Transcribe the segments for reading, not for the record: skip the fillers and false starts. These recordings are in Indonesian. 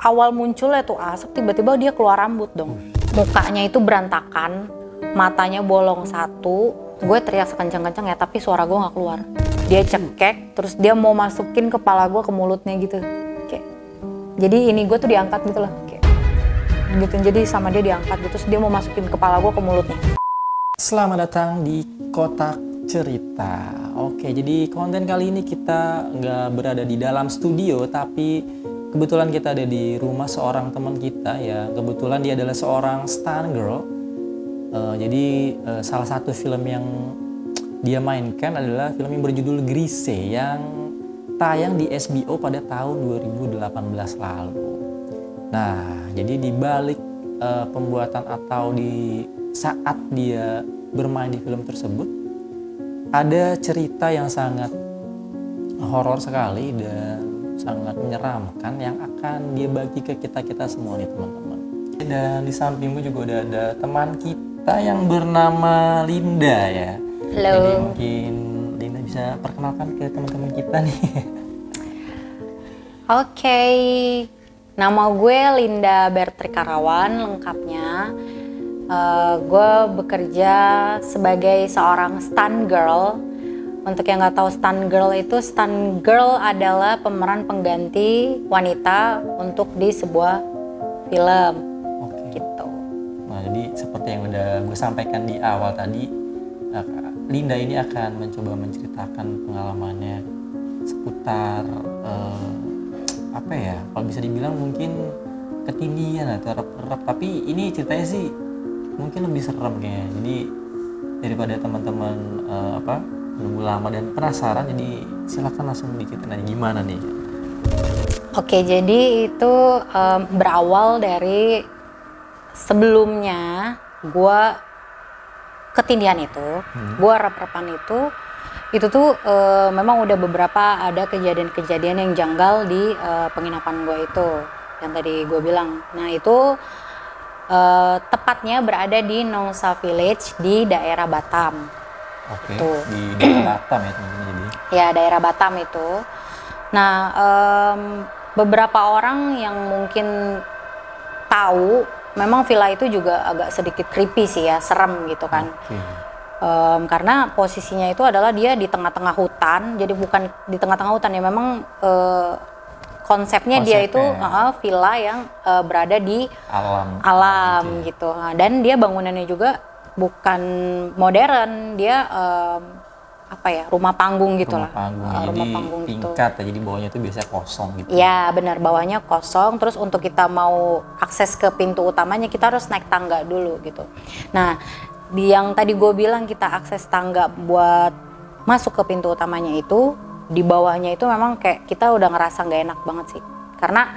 awal munculnya tuh asap, tiba-tiba dia keluar rambut dong. Mukanya itu berantakan, matanya bolong satu. Gue teriak sekencang-kencang ya, tapi suara gue nggak keluar. Dia cekek, terus dia mau masukin kepala gue ke mulutnya gitu. Kayak, jadi ini gue tuh diangkat gitu loh. Kayak, gitu. Jadi sama dia diangkat gitu, terus dia mau masukin kepala gue ke mulutnya. Selamat datang di Kotak Cerita. Oke, jadi konten kali ini kita nggak berada di dalam studio, tapi kebetulan kita ada di rumah seorang teman kita ya. Kebetulan dia adalah seorang stunt girl. Jadi salah satu film yang dia mainkan adalah film yang berjudul Grise yang tayang di HBO pada tahun 2018 lalu. Nah, jadi di balik pembuatan atau di saat dia bermain di film tersebut, ada cerita yang sangat horor sekali dan sangat menyeramkan yang akan dia bagi ke kita semua nih teman-teman. Dan di sampingmu juga udah ada teman kita yang bernama Linda ya. Halo. Jadi mungkin Linda bisa perkenalkan ke teman-teman kita nih. Oke, nama gue Linda Bertri Karawan lengkapnya. Gue bekerja sebagai seorang stunt girl. Untuk yang nggak tahu stunt girl adalah pemeran pengganti wanita untuk di sebuah film. Oke. Gitu. Nah, jadi seperti yang udah gue sampaikan di awal tadi, Linda ini akan mencoba menceritakan pengalamannya seputar apa ya? Kalau bisa dibilang mungkin ketindihan atau erap-erap, tapi ini ceritanya sih mungkin lebih serem kayaknya. Jadi daripada teman-teman nunggu lama dan penasaran, jadi silakan langsung diceritain aja gimana nih. Oke, jadi itu berawal dari sebelumnya gue ketindihan itu, gue rep-repan itu tuh memang udah beberapa ada kejadian-kejadian yang janggal di penginapan gue itu yang tadi gue bilang. Nah itu tepatnya berada di Nongsa Village di daerah Batam. Oke, Tuh. di daerah Batam ya teman-teman jadi. Ya daerah Batam itu. Nah beberapa orang yang mungkin tahu, memang villa itu juga agak sedikit creepy sih ya, serem gitu kan. Oke. Karena posisinya itu adalah dia di tengah-tengah hutan, jadi bukan di tengah-tengah hutan ya, memang konsepnya dia itu villa yang berada di alam gitu. Nah, dan dia bangunannya juga bukan modern, dia rumah panggung gitu lah. Rumah panggung tingkat ya, jadi bawahnya itu biasanya kosong gitu. Ya benar, bawahnya kosong. Terus untuk kita mau akses ke pintu utamanya kita harus naik tangga dulu gitu. Nah, yang tadi gue bilang kita akses tangga buat masuk ke pintu utamanya itu, di bawahnya itu memang kayak kita udah ngerasa nggak enak banget sih. Karena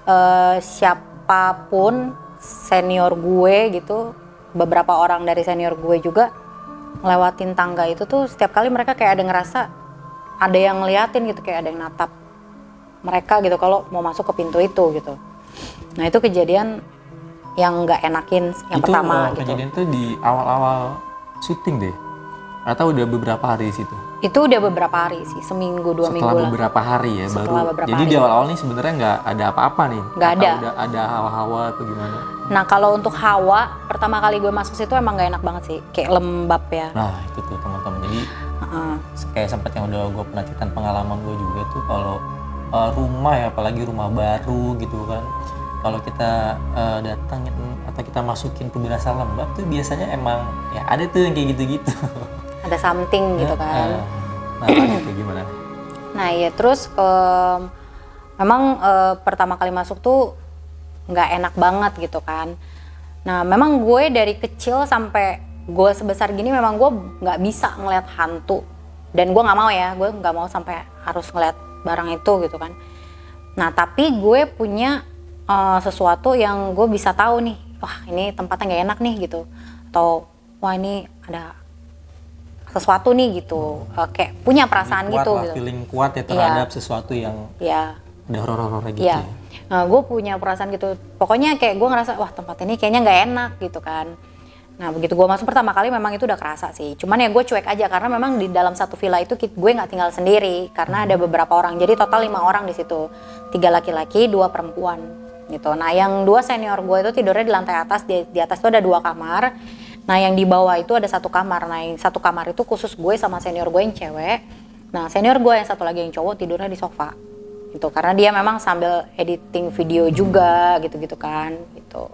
siapapun senior gue gitu, beberapa orang dari senior gue juga ngelewatin tangga itu tuh setiap kali mereka kayak ada ngerasa ada yang ngeliatin gitu, kayak ada yang natap mereka gitu kalau mau masuk ke pintu itu gitu. Nah itu kejadian yang nggak enakin yang pertama gitu. Kejadian itu di awal-awal syuting deh, atau udah beberapa hari di situ? Itu udah beberapa hari sih, seminggu 2 minggu lah. Setelah beberapa hari ya baru. Jadi di awal-awal nih sebenarnya nggak ada apa-apa nih? Nggak ada. Udah ada hawa-hawa atau gimana? Nah kalau untuk hawa, pertama kali gue masuk situ emang nggak enak banget sih, kayak lembab ya. Nah itu tuh teman-teman, jadi kayak sempat yang udah gue pernah ceritain pengalaman gue juga tuh kalau rumah ya, apalagi rumah baru gitu kan, kalau kita datangin atau kita masukin tuh berasa lembab tuh biasanya emang ya ada tuh yang kayak gitu-gitu. Ada something gitu kan. Nah itu gimana? Nah ya terus memang pertama kali masuk tuh nggak enak banget gitu kan. Nah memang gue dari kecil sampai gue sebesar gini memang gue nggak bisa ngeliat hantu. Dan gue nggak mau ya, gue nggak mau sampai harus ngeliat barang itu gitu kan. Nah tapi gue punya sesuatu yang gue bisa tahu nih, wah ini tempatnya nggak enak nih gitu. Atau wah ini ada sesuatu nih gitu, kayak punya perasaan gitu. Feeling kuat ya terhadap sesuatu yang ada horor-horor gitu ya. Nah, gue punya perasaan gitu, pokoknya kayak gue ngerasa wah tempat ini kayaknya nggak enak gitu kan. Nah begitu gue masuk pertama kali memang itu udah kerasa sih, cuman ya gue cuek aja karena memang di dalam satu villa itu gue nggak tinggal sendiri karena ada beberapa orang, jadi total 5 orang di situ, 3 laki-laki 2 perempuan gitu. Nah yang 2 senior gue itu tidurnya di lantai atas, di atas tuh ada 2 kamar. Nah yang di bawah itu ada 1 kamar. Nah yang 1 kamar itu khusus gue sama senior gue yang cewek. Nah senior gue yang satu lagi yang cowok tidurnya di sofa gitu, karena dia memang sambil editing video juga gitu-gitu kan gitu.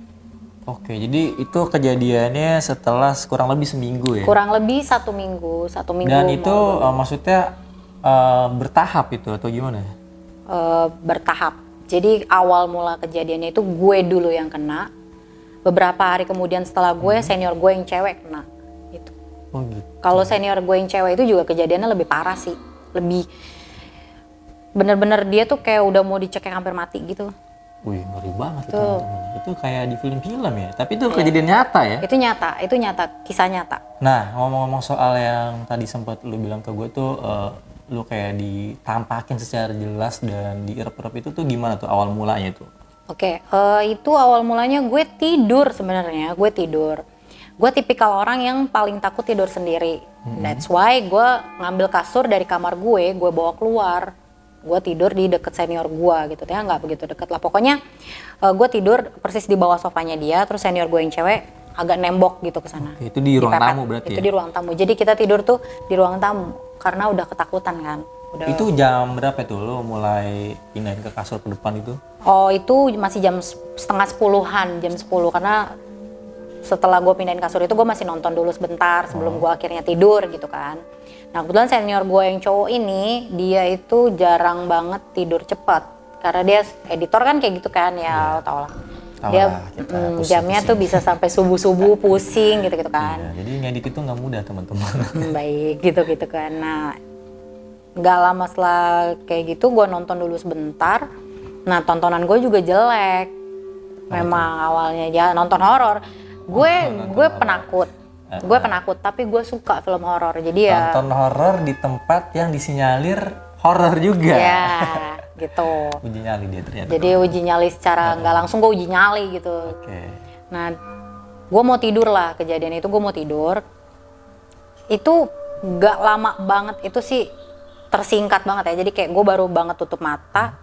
Oke, jadi itu kejadiannya setelah kurang lebih seminggu ya? Kurang lebih 1 minggu. Dan itu maksudnya bertahap itu atau gimana? Bertahap. Jadi awal mula kejadiannya itu gue dulu yang kena. Beberapa hari kemudian setelah gue, senior gue yang cewek kena. Gitu. Oh gitu. Kalau senior gue yang cewek itu juga kejadiannya lebih parah sih. Lebih bener-bener dia tuh kayak udah mau dicekek hampir mati gitu. Wih, ngeri banget itu teman-teman. Itu kayak di film-film ya. Tapi itu kejadian nyata ya? Itu nyata, kisah nyata. Nah, ngomong-ngomong soal yang tadi sempat lu bilang ke gue tuh, lu kayak ditampakin secara jelas dan diirep-irep itu tuh gimana tuh awal mulanya tuh? Oke, itu awal mulanya gue tidur sebenarnya, Gue tipikal orang yang paling takut tidur sendiri. That's why gue ngambil kasur dari kamar gue bawa keluar. Gue tidur di deket senior gue gitu ya, nggak begitu deket lah. Pokoknya gue tidur persis di bawah sofanya dia, terus senior gue yang cewek agak nembok gitu ke sana. Itu di ruang tamu berarti itu ya? Di ruang tamu. Jadi kita tidur tuh di ruang tamu karena udah ketakutan kan. Itu jam berapa tuh lo mulai pindahin ke kasur ke depan itu? Oh itu masih jam setengah 10-an, jam 10 karena setelah gue pindahin kasur itu gue masih nonton dulu sebentar sebelum gue akhirnya tidur gitu kan. Nah kebetulan senior gue yang cowok ini dia itu jarang banget tidur cepat karena dia editor kan kayak gitu kan ya, lo tau lah. Dia jamnya tuh bisa sampai subuh-subuh pusing gitu-gitu kan. Iya, jadi ngedit itu nggak mudah teman-teman. Baik gitu-gitu kan. Nah nggak lama setelah kayak gitu gue nonton dulu sebentar. Nah tontonan gue juga jelek. Memang awalnya ya nonton horor. Gue penakut. Gue penakut tapi gue suka film horor. Jadi ya nonton horor di tempat yang disinyalir horor juga. Ya gitu. Uji nyali dia ternyata. Jadi uji nyali secara nggak langsung gue uji nyali gitu. Oke. Nah gue mau tidur lah, kejadian itu gue mau tidur. Itu nggak lama banget, itu sih tersingkat banget ya. Jadi kayak gue baru banget tutup mata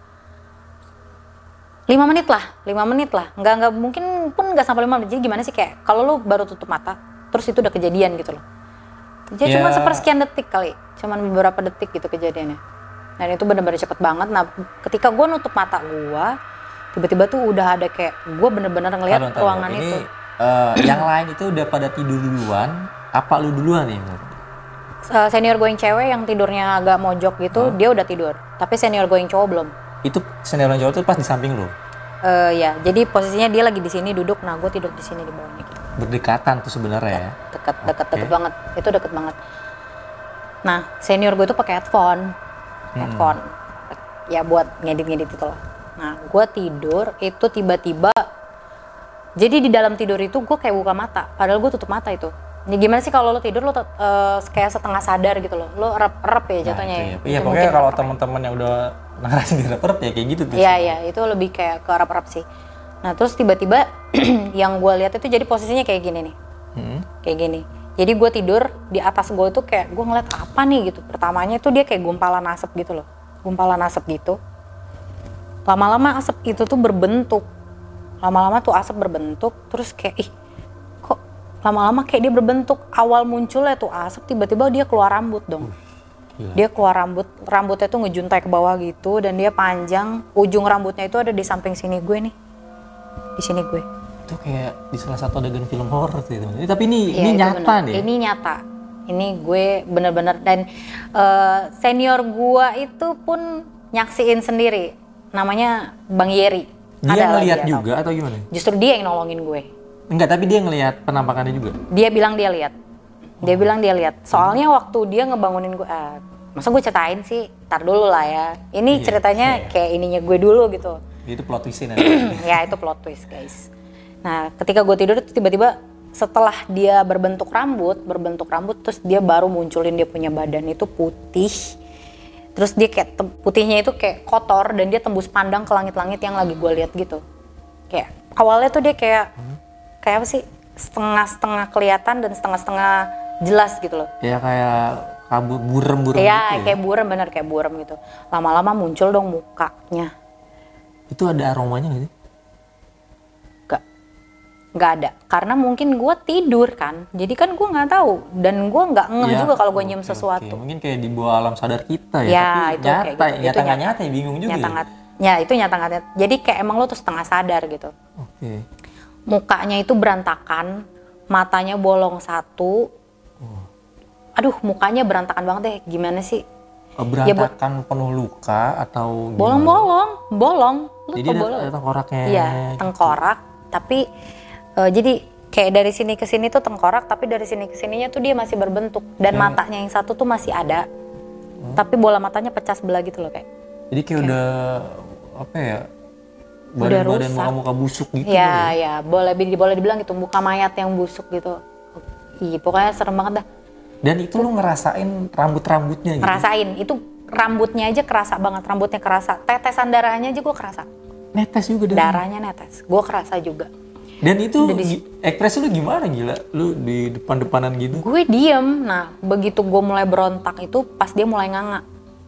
5 menit lah. Nggak mungkin pun nggak sampai 5 menit. Jadi gimana sih kayak kalau lu baru tutup mata terus itu udah kejadian gitu loh. Jadi cuma sepersekian detik kali, cuman beberapa detik gitu kejadiannya. Dan itu bener-bener cepet banget. Nah ketika gue nutup mata gue, tiba-tiba tuh udah ada kayak gue bener-bener ngeliat ruangan itu. Yang lain itu udah pada tidur duluan, apa lu duluan nih? Senior gue yang cewek yang tidurnya agak mojok gitu, dia udah tidur. Tapi senior gue yang cowok belum. Itu senior yang cowok tuh pas di samping lu? Ya, jadi posisinya dia lagi di sini duduk, nah gue tidur di sini di bawahnya gitu. Berdekatan tuh sebenarnya ya? Deket banget, itu deket banget. Nah, senior gue tuh pakai headphone, ya buat ngedit itu loh. Nah, gue tidur itu tiba-tiba, jadi di dalam tidur itu gue kayak buka mata, padahal gue tutup mata itu. Ini gimana sih kalau lo tidur lo kayak setengah sadar gitu loh, lo erep ya jatuhnya ya. Iya, pokoknya kalau teman-teman yang udah ngerasain direp-erep ya kayak gitu tuh. Iya, itu lebih kayak ke erep sih. Nah terus tiba-tiba yang gue lihat itu jadi posisinya kayak gini nih, kayak gini. Jadi gue tidur di atas gue itu kayak gue ngeliat apa nih gitu. Pertamanya itu dia kayak gumpalan asap gitu loh, Lama-lama asap itu tuh berbentuk, terus kayak kok lama-lama kayak dia berbentuk. Awal munculnya tuh asap, tiba-tiba dia keluar rambut dong. Dia keluar rambutnya tuh ngejuntai ke bawah gitu dan dia panjang. Ujung rambutnya itu ada di samping sini gue nih. Di sini gue. Itu kayak di salah satu adegan film horor gitu. Tapi ini nyata nih. Ini nyata. Ini gue bener-bener dan senior gue itu pun nyaksiin sendiri. Namanya Bang Yeri. Dia ngelihat juga atau gimana? Justru dia yang nolongin gue. Enggak, tapi dia ngelihat penampakannya juga. Dia bilang dia lihat. Soalnya waktu dia ngebangunin gue, masa gue ceritain sih? Tar dulu lah ya. Ini ceritanya kayak ininya gue dulu gitu. Itu plot twist-nya. Ya itu plot twist guys. Nah ketika gue tidur tiba-tiba setelah dia berbentuk rambut terus dia baru munculin dia punya badan itu putih. Terus dia kayak putihnya itu kayak kotor dan dia tembus pandang ke langit-langit yang lagi gue lihat gitu. Kayak awalnya tuh dia kayak apa sih? Setengah-setengah kelihatan dan setengah-setengah jelas gitu loh. Ya kayak burem-burem gitu ya. Kayak burem gitu. Lama-lama muncul dong mukanya. Itu ada aromanya nggak sih? nggak ada. Karena mungkin gue tidur kan, jadi kan gue nggak tahu dan gue nggak ngeh juga kalau gue nyium sesuatu. Mungkin kayak di bawah alam sadar kita ya, Ya, tapi itu kayak gitu. nyata Itu nggak nyata ya, bingung juga Ya itu nyata nggak nyata. Jadi kayak emang lo tuh setengah sadar gitu. Oke. Mukanya itu berantakan, matanya bolong satu. Aduh, mukanya berantakan banget deh. Gimana sih? Berantakan penuh luka atau gimana? Bolong. Lu Jadi tau bolong? ada tengkoraknya. Iya, tengkorak. Tapi jadi kayak dari sini ke sini tuh tengkorak, tapi dari sini ke sininya tuh dia masih berbentuk dan matanya yang satu tuh masih ada. Tapi bola matanya pecah sebelah gitu loh kayak. Jadi kayak udah apa ya? Udah Badan rusak. muka busuk gitu. Ya, boleh dibilang gitu, muka mayat yang busuk gitu. Ih, pokoknya serem banget dah. Dan itu lu ngerasain rambut-rambutnya gitu? Ngerasain, itu rambutnya aja kerasa banget, rambutnya kerasa. Tetesan darahnya aja gue kerasa. Netes juga Darahnya netes, gue kerasa juga. Dan itu ekspresi lu gimana gila? Lu di depan-depanan gitu? Gue diem, nah begitu gue mulai berontak itu pas dia mulai nganga.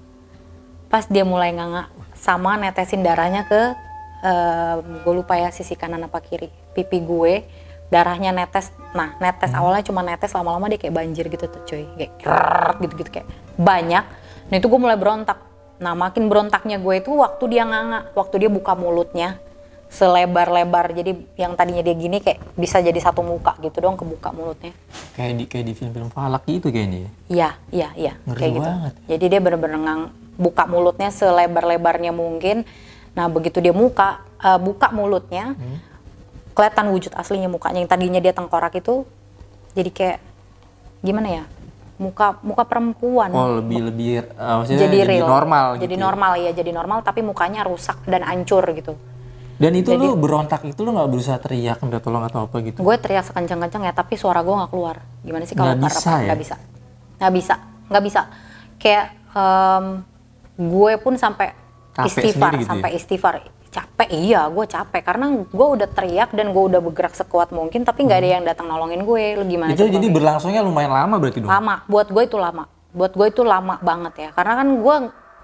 Sama netesin darahnya ke, gue lupa ya sisi kanan apa kiri. Pipi gue, darahnya netes. Nah netes awalnya cuma netes, lama-lama dia kayak banjir gitu tuh cuy. Kayak krrrr, gitu-gitu kayak banyak. Nah itu gue mulai berontak. Nah makin berontaknya gue itu waktu dia nganga. Waktu dia buka mulutnya selebar-lebar. Jadi yang tadinya dia gini kayak bisa jadi satu muka gitu dong, kebuka mulutnya. Kayak di film-film Falak gitu kayaknya. Iya. Ngeri Kayak gitu. banget. Jadi dia bener-bener buka mulutnya selebar-lebarnya mungkin. Nah begitu dia buka mulutnya, kelihatan wujud aslinya mukanya. Yang tadinya dia tengkorak itu jadi kayak gimana ya? Muka perempuan. Oh lebih maksudnya Jadi real. normal gitu. Jadi normal tapi mukanya rusak dan hancur gitu. Dan itu lu berontak itu lu nggak berusaha teriak minta tolong atau apa gitu? Gue teriak sekencang-kencang ya, tapi suara gue nggak keluar. Gimana sih kalau Nggak bisa. Kayak gue pun sampai Capek istighfar, sendiri gitu ya? istighfar. Capek, iya gue capek karena gue udah teriak dan gue udah bergerak sekuat mungkin, tapi nggak ada yang datang nolongin gue. Lu gimana? Itu jadi berlangsungnya lumayan lama berarti dong? Lama, buat gue itu lama banget ya, karena kan gue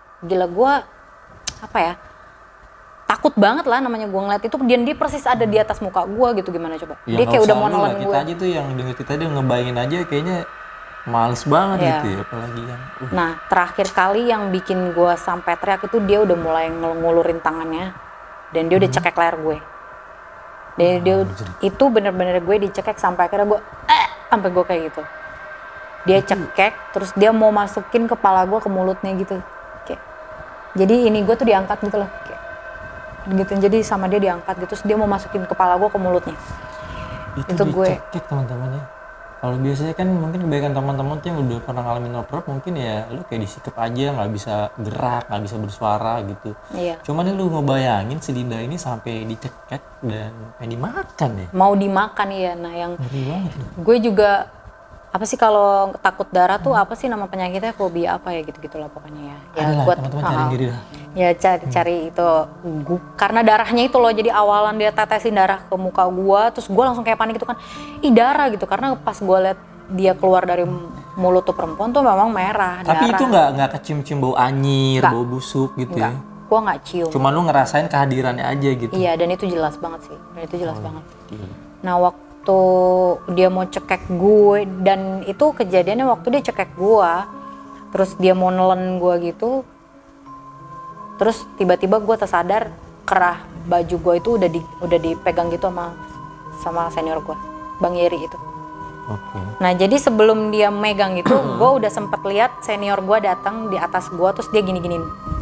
apa ya, takut banget lah namanya gue ngeliat itu, dan dia persis ada di atas muka gue gitu, gimana coba? Ya, dia kayak udah mau nolongin kita gue. aja tuh yang denger kita dia ngebayangin aja kayaknya males banget Iya. gitu ya, apalagi yang Nah terakhir kali yang bikin gue sampai teriak itu dia udah mulai ngulurin tangannya dan dia udah cekek leher gue. Dan dia itu bener-bener gue dicekek sampai akhirnya gue sampai gue kayak gitu. Dia cekek terus dia mau masukin kepala gue ke mulutnya gitu. Kayak, jadi ini gue tuh diangkat gitu loh. Kayak, gitu, jadi sama dia diangkat gitu terus dia mau masukin kepala gue ke mulutnya. itu gue dicekek teman-teman ya. Kalau biasanya kan mungkin kebanyakan teman-teman tuh yang udah pernah ngalamin oprek mungkin ya lu kayak disikap aja, nggak bisa gerak, nggak bisa bersuara gitu. Iya. Cuman lu ngebayangin si Linda ini sampai dicekek dan pengen dimakan ya. Mau dimakan ya. Nah yang Ngeri banget loh. gue juga apa sih kalau takut darah tuh apa sih nama penyakitnya, fobia apa ya gitu-gitulah pokoknya ya. Ya Adalah, buat teman-teman cari diri lah. Ya cari itu karena darahnya itu loh, jadi awalan dia tetesin darah ke muka gua terus gua langsung kayak panik gitu kan. Ih darah gitu, karena pas gua liat dia keluar dari mulut tuh perempuan tuh memang merah. Tapi darah. itu nggak kecium-cium bau anyir, bau busuk gitu ya. Gua nggak cium. Cuma lu ngerasain kehadirannya aja gitu. Iya, dan itu jelas banget sih. Dan itu jelas banget. Gila. Nah waktu dia mau cekek gue, dan itu kejadiannya waktu dia cekek gue, terus dia mau nelen gue gitu, terus tiba-tiba gue tersadar kerah baju gue itu udah dipegang gitu sama senior gue, Bang Yeri itu. Oke. Nah jadi sebelum dia megang itu, gue udah sempet lihat senior gue datang di atas gue, terus dia gini-giniin,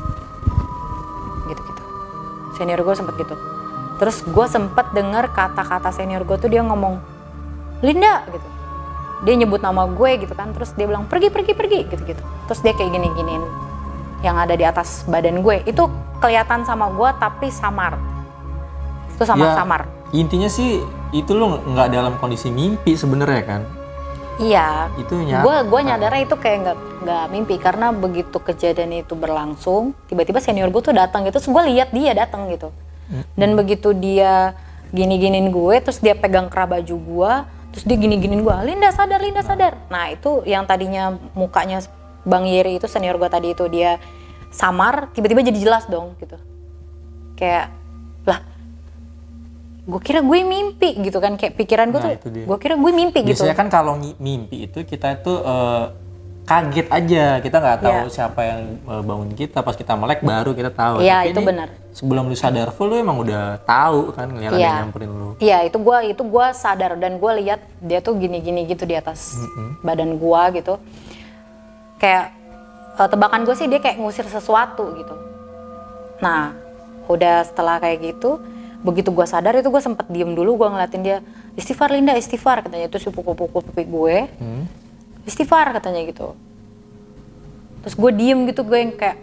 gitu-gitu. Senior gue sempet gitu. Terus gue sempet denger kata-kata senior gue tuh dia ngomong, Linda gitu. Dia nyebut nama gue gitu kan, terus dia bilang pergi gitu-gitu. Terus dia kayak gini-giniin yang ada di atas badan gue. Itu kelihatan sama gue tapi samar. Itu samar-samar. Ya, intinya sih itu lu nggak dalam kondisi mimpi sebenarnya kan? Iya. Itu nyata. Gue nyadarnya itu kayak nggak mimpi, karena begitu kejadian itu berlangsung, tiba-tiba senior gue tuh datang gitu, terus gue lihat dia datang gitu. Dan begitu dia gini-giniin gue, terus dia pegang kerah baju gue, terus dia gini-giniin gue, Linda sadar. Nah itu yang tadinya mukanya Bang Yeri itu senior gue tadi itu dia samar, tiba-tiba jadi jelas dong gitu. Kayak lah gue kira gue mimpi gitu kan, kayak pikiran gue Nah, tuh itu dia. gue kira gue mimpi gitu. Biasanya kan kalau mimpi itu kita itu kaget aja, kita nggak tahu siapa yang bangun kita, pas kita melek baru kita tahu. Iya, Tapi itu ini benar. sebelum lu sadar full lu emang udah tahu kan, ngeliat ada Iya. yang nyamperin lu. Iya, itu gue sadar dan gue lihat dia tuh gini-gini gitu di atas badan gue gitu. Kayak tebakan gue sih dia kayak ngusir sesuatu gitu. Nah, udah setelah kayak gitu, begitu gue sadar itu gue sempet diem dulu, gue ngeliatin dia, istighfar Linda, istighfar katanya, itu si pukul-pukul pipi gue, istighfar katanya gitu. Terus gue diem gitu, gue yang kayak,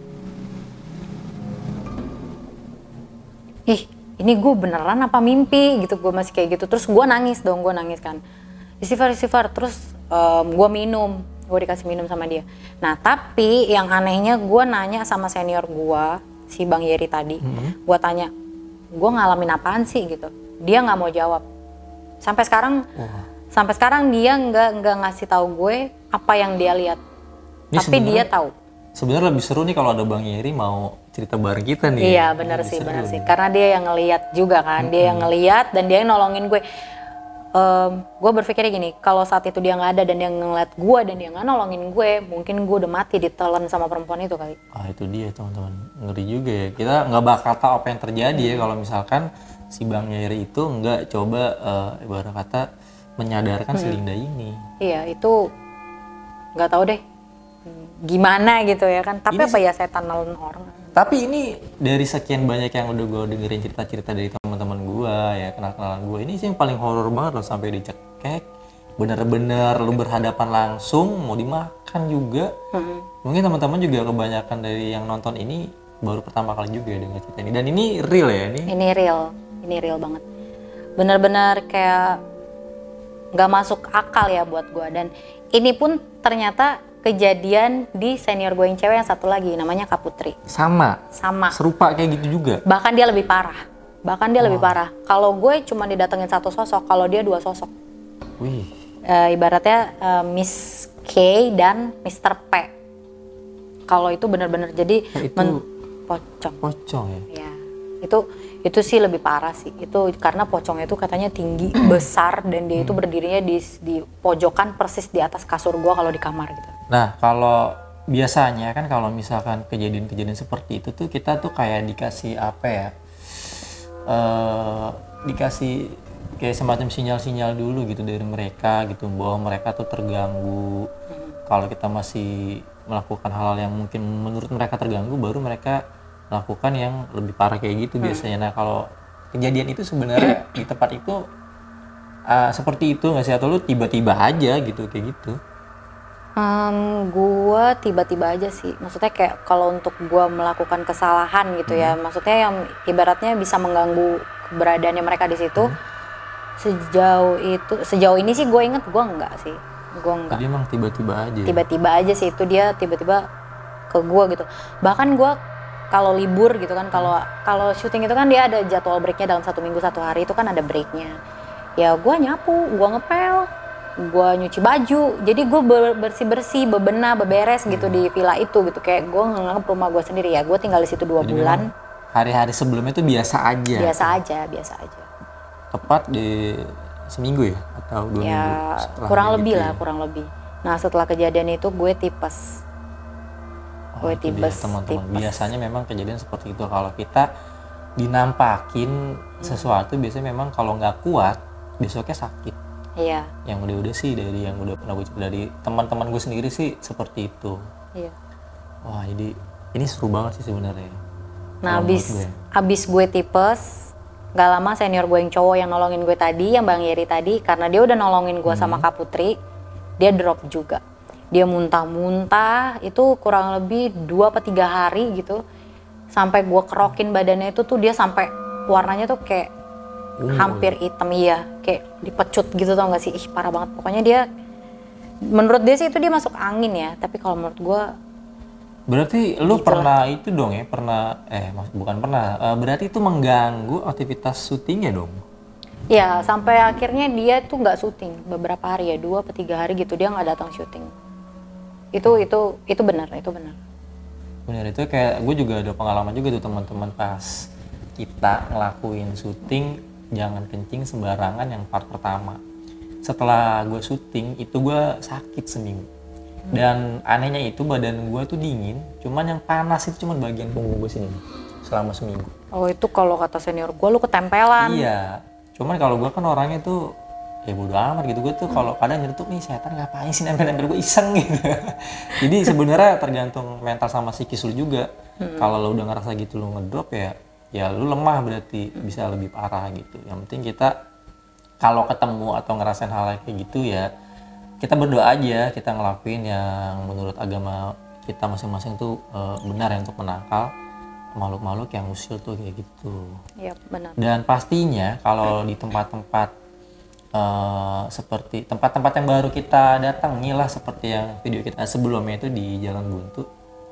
ih ini gue beneran apa mimpi gitu, gue masih kayak gitu. Terus gue nangis dong, gue nangis kan, istighfar. Terus gue minum, gue dikasih minum sama dia. Nah tapi yang anehnya gue nanya sama senior gue, si Bang Yeri tadi, gue tanya, gue ngalamin apaan sih gitu, dia nggak mau jawab. Sampai sekarang dia nggak ngasih tahu gue apa yang dia lihat. Ini Tapi dia tahu. Sebenarnya lebih seru nih kalau ada Bang Yeri mau cerita bareng kita nih. Iya benar sih. Karena dia yang ngelihat juga kan, dia yang ngelihat dan dia yang nolongin gue. Gue berpikirnya gini, kalau saat itu dia nggak ada dan dia ngeliat gue dan dia nggak nolongin gue, mungkin gue udah mati ditelan sama perempuan itu kali. Itu dia teman-teman, ngeri juga ya. Kita nggak bakal tahu apa yang terjadi ya kalau misalkan si Bang Yeri itu nggak coba ibarat kata menyadarkan si Linda ini. Iya itu nggak tahu deh gimana gitu ya kan. Tapi apa ya setan nelen orang. Tapi ini dari sekian banyak yang udah gue dengerin cerita-cerita dari teman-teman gue ya, kenal-kenalan gue, ini sih yang paling horor banget loh, sampai dicekek, bener-bener lu berhadapan langsung, mau dimakan juga. Mungkin teman-teman juga kebanyakan dari yang nonton ini baru pertama kali juga ya denger cerita ini, dan ini real ya ini. Ini real banget. Bener-bener kayak nggak masuk akal ya buat gue. Dan ini pun ternyata kejadian di senior gue yang cewek yang satu lagi, namanya Kak Putri. Sama. Serupa kayak gitu juga. Bahkan dia lebih parah. Kalau gue cuma didatengin satu sosok, kalau dia dua sosok. Wih. Ibaratnya Miss K dan Mr. P. Kalau itu benar-benar jadi pocong ya. Itu sih lebih parah sih. Itu karena pocongnya itu katanya tinggi, besar, dan dia itu berdirinya di pojokan persis di atas kasur gua kalau di kamar gitu. Nah, kalau biasanya kan kalau misalkan kejadian-kejadian seperti itu tuh kita tuh kayak dikasih apa ya? Dikasih kayak semacam sinyal-sinyal dulu gitu dari mereka gitu, bahwa mereka tuh terganggu. Kalau kita masih melakukan hal-hal yang mungkin menurut mereka terganggu, baru mereka melakukan yang lebih parah kayak gitu biasanya. Nah kalau kejadian itu sebenarnya di tempat itu seperti itu nggak sih, atau lu tiba-tiba aja gitu kayak gitu? Gua tiba-tiba aja sih, maksudnya kayak kalau untuk gua melakukan kesalahan gitu ya, maksudnya yang ibaratnya bisa mengganggu keberadaannya mereka di situ. Sejauh ini sih gue inget gue enggak sih, gue enggak. Jadi emang tiba-tiba aja. Tiba-tiba aja sih, itu dia tiba-tiba ke gue gitu. Bahkan gue kalau libur gitu kan, kalau syuting itu kan dia ada jadwal breaknya dalam 1 minggu 1 hari, itu kan ada breaknya. Ya gue nyapu, gue ngepel, gue nyuci baju, jadi gue bersih-bersih, bebenah, beberes gitu di villa itu gitu. Kayak gue nganggap rumah gue sendiri ya, gue tinggal di situ 2 bulan. Hari-hari sebelumnya itu biasa aja. Biasa aja. Tepat di seminggu ya atau 2 minggu? Kurang lebih. Nah setelah kejadian itu gue tipes. Teman-teman. Biasanya memang kejadian seperti itu, kalau kita dinampakin sesuatu biasanya memang kalau nggak kuat besoknya sakit. Iya. Yang udah sih dari yang udah pernah gue cerita dari teman-teman gue sendiri sih seperti itu. Iya. Wah jadi ini seru banget sih sebenarnya. Nah abis gue tipes, gak lama senior gue yang cowok yang nolongin gue tadi, yang Bang Yeri tadi, karena dia udah nolongin gue sama Kak Putri, dia drop juga. Dia muntah-muntah, itu kurang lebih 2-3 hari gitu. Sampai gue kerokin badannya itu tuh dia sampai warnanya tuh kayak hampir hitam, iya. Kayak dipecut gitu, tau gak sih? Ih parah banget. Pokoknya dia, menurut dia sih itu dia masuk angin ya. Tapi kalau menurut gue, berarti lu pernah itu dong ya, bukan pernah, berarti itu mengganggu aktivitas syutingnya dong? Ya sampai akhirnya dia tuh nggak syuting beberapa hari ya, 2-3 hari gitu dia nggak datang syuting. Itu benar. Benar, itu kayak gue juga ada pengalaman juga tuh teman-teman pas kita ngelakuin syuting jangan kencing sembarangan yang part pertama. Setelah gue syuting itu gue sakit seminggu. Dan anehnya itu badan gue tuh dingin, cuman yang panas itu cuma bagian punggung gue sini selama seminggu. Oh itu kalau kata senior gue lu ketempelan. Iya, cuman kalau gue kan orangnya tuh ya bodo amat gitu. Gue tuh kalau kadang nyetuk nih setan ngapain sih nempel-nempel, gue iseng gitu. Jadi sebenarnya tergantung mental sama psikis lu juga. Kalau lu udah ngerasa gitu lu ngedrop ya lu lemah, berarti bisa lebih parah gitu. Yang penting kita kalau ketemu atau ngerasain hal kayak gitu ya kita berdoa aja, kita ngelakuin yang menurut agama kita masing-masing tuh benar ya, untuk menangkal makhluk-makhluk yang usil tuh kayak gitu. Iya benar. Dan pastinya kalau di tempat-tempat seperti tempat-tempat yang baru kita datangi lah, seperti yang video kita sebelumnya itu di Jalan Buntu,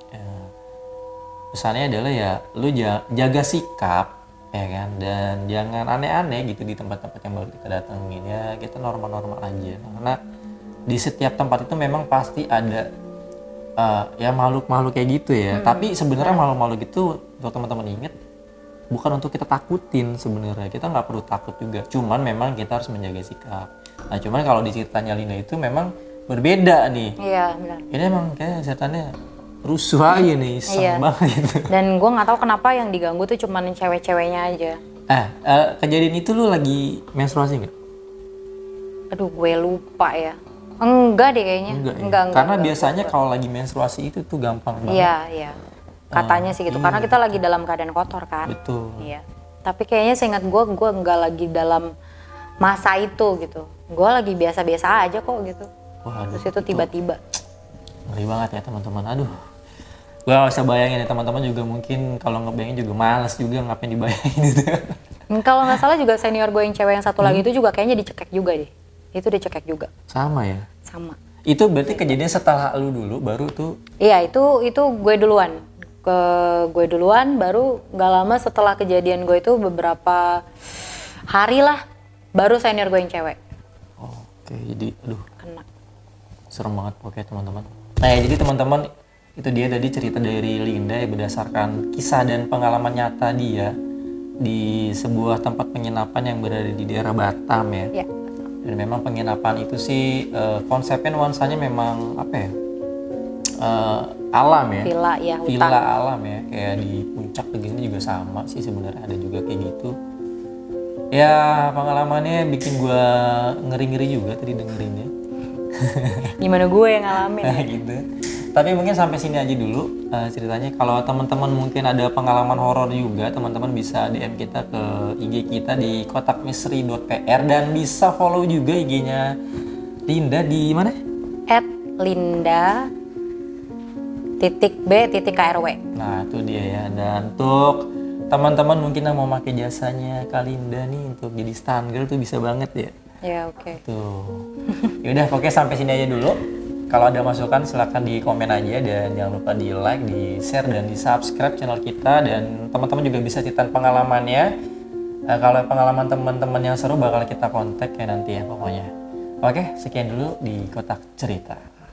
pesannya adalah ya lu jaga sikap ya kan, dan jangan aneh-aneh gitu di tempat-tempat yang baru kita datengin. Ya kita normal-normal aja, karena di setiap tempat itu memang pasti ada ya makhluk-makhluk kayak gitu ya. Tapi sebenarnya makhluk-makhluk itu, untuk teman-teman ingat, bukan untuk kita takutin sebenarnya. Kita nggak perlu takut juga. Cuman memang kita harus menjaga sikap. Nah cuman kalau di ceritanya Linda itu memang berbeda nih. Iya benar. Ini emang kayak setannya rusuh aja nih, iseng banget gitu. Dan gue nggak tahu kenapa yang diganggu tuh cuman cewek-ceweknya aja. Kejadian itu lu lagi menstruasi nggak? Aduh gue lupa ya. Enggak deh kayaknya. Enggak. Karena biasanya kalau lagi menstruasi itu tuh gampang banget. Iya. Katanya sih gitu. Karena kita lagi dalam keadaan kotor kan. Betul. Iya. Tapi kayaknya seingat gue enggak lagi dalam masa itu gitu. Gue lagi biasa-biasa aja kok gitu. Waduh, terus itu tiba-tiba. Ngeri banget ya teman-teman. Aduh. Gue gak bisa bayangin ya, teman-teman juga mungkin kalau ngebayangin juga males juga ngapain dibayangin gitu. Kalau nggak salah juga senior gue yang cewek yang satu lagi itu juga kayaknya dicekek juga deh. Itu dicekek juga. Sama ya? Sama. Itu berarti kejadian setelah lu dulu baru tuh? Iya itu gue duluan. Gue duluan, baru nggak lama setelah kejadian gue itu beberapa hari lah baru senior gue yang cewek. Oke, jadi aduh. Kena. Serem banget pokoknya teman-teman. Nah ya, jadi teman-teman itu dia tadi cerita dari Linda ya, berdasarkan kisah dan pengalaman nyata dia di sebuah tempat penginapan yang berada di daerah Batam ya. Iya. Dan memang penginapan itu sih konsepnya nuansanya memang apa ya, alam ya, villa alam ya, kayak di puncak begini juga sama sih sebenarnya, ada juga kayak gitu ya. Pengalamannya bikin gua ngeri-ngeri juga tadi dengerinnya. Gimana gue yang ngalamin ya? Gitu. Tapi mungkin sampai sini aja dulu ceritanya. Kalau teman-teman mungkin ada pengalaman horor juga, teman-teman bisa DM kita ke IG kita di kotakmisteri.pr, dan bisa follow juga IG-nya Linda di mana? @linda_b_krw. Nah, itu dia ya. Dan untuk teman-teman mungkin yang mau pakai jasanya Kak Linda nih untuk jadi stand girl tuh bisa banget ya. Ya oke. Tuh. Yaudah, oke sampai sini aja dulu. Kalau ada masukan silahkan di komen aja, dan jangan lupa di like, di share, dan di subscribe channel kita. Dan teman-teman juga bisa cerita pengalamannya. Kalau pengalaman teman-teman yang seru bakal kita kontak ya nanti ya pokoknya. Oke, sekian dulu di Kotak Cerita.